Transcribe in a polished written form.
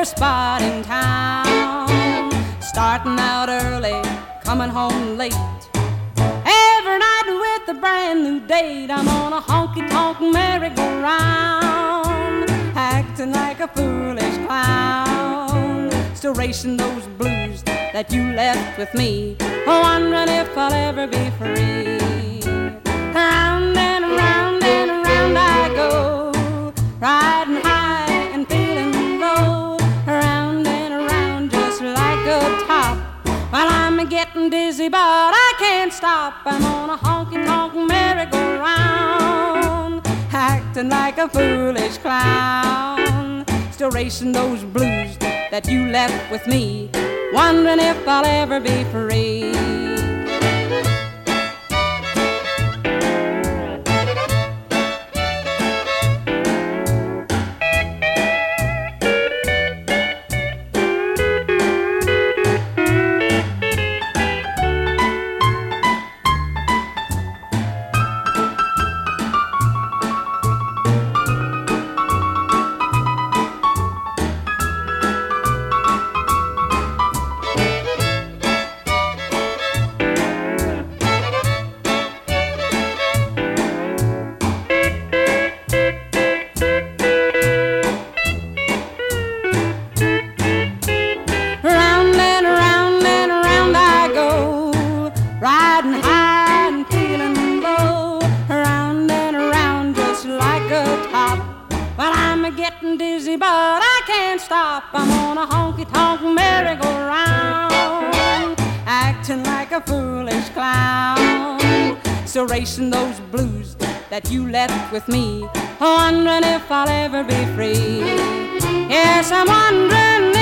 favorite spot in town. Starting out early, coming home late. Every night with a brand new date. I'm on a honky-tonk merry-go-round, acting like a foolish clown. Still racing those blues that you left with me, wondering if I'll ever be free. Round and around I go, riding high and feeling low. Round and around just like a top. Well, I'm getting dizzy, but I can't stop. I'm on a honky-tonk merry-go-round, acting like a foolish clown. Still racing those blues that you left with me, wondering if I'll ever be free. Getting dizzy, but I can't stop. I'm on a honky-tonk merry-go-round, acting like a foolish clown. Still racing those blues that you left with me, wondering if I'll ever be free. Yes, I'm wondering